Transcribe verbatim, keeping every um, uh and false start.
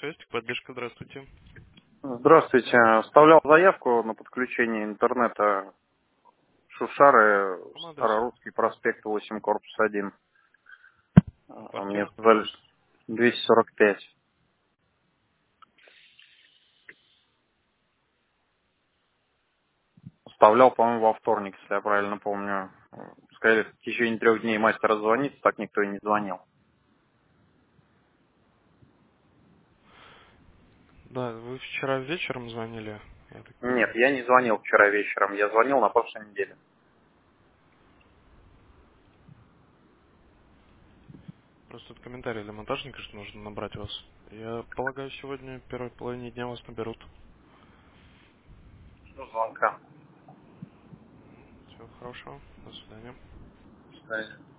шесть, поддержка, здравствуйте. Здравствуйте. Оставлял заявку на подключение интернета Шушары, По какому адресу? Старорусский проспект восемь, корпус один. А мне Квартира? сказали, что двести сорок пять. Оставлял, по-моему, во вторник, если я правильно помню. Сказали, в течение трех дней мастер звонит, так никто и не звонил. Да, вы вчера вечером звонили, я так Нет, вижу. я не звонил вчера вечером, я звонил на прошлой неделе. Просто тут комментарий для монтажника, что нужно набрать вас. Я полагаю, сегодня в первой половине дня вас наберут. Что звонка? Всего хорошего, до свидания. До свидания.